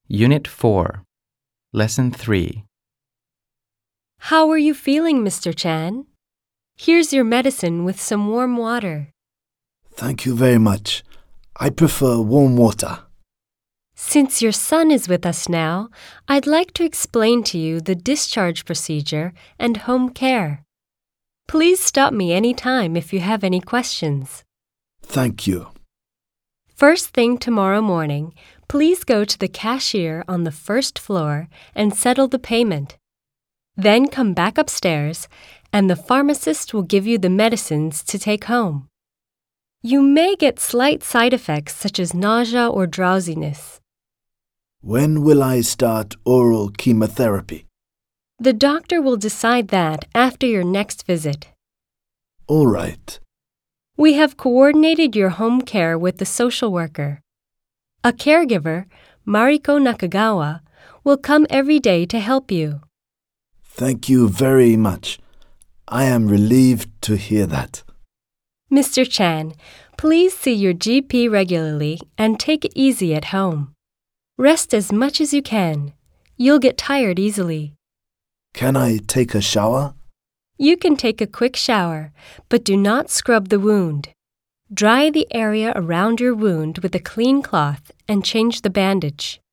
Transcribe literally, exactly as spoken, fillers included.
Unit four, Lesson three. How are you feeling, Mister Chan? Here's your medicine with some warm water. Thank you very much. I prefer warm water. Since your son is with us now, I'd like to explain to you the discharge procedure and home care. Please stop me anytime if you have any questions. Thank you. First thing tomorrow morning, please go to the cashier on the first floor and settle the payment. Then come back upstairs, and the pharmacist will give you the medicines to take home. You may get slight side effects such as nausea or drowsiness. When will I start oral chemotherapy? The doctor will decide that after your next visit. All right. We have coordinated your home care with the social worker. A caregiver, Mariko Nakagawa, will come every day to help you. Thank you very much. I am relieved to hear that. Mister Chan, please see your G P regularly and take it easy at home. Rest as much as you can. You'll get tired easily. Can I take a shower? You can take a quick shower, but do not scrub the wound. Dry the area around your wound with a clean cloth and change the bandage.